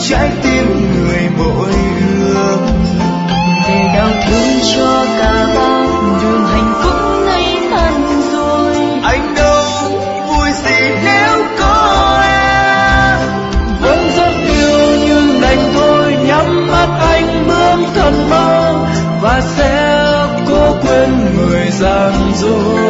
trái tim người mỗi ước. Để đau thương cho cả ba, đường hạnh phúc nay tan rồi. Anh đâu vui gì nếu có em, vẫn rất yêu nhưng đành thôi, nhắm mắt anh bước thật mau và sẽ cố quên người gian dối.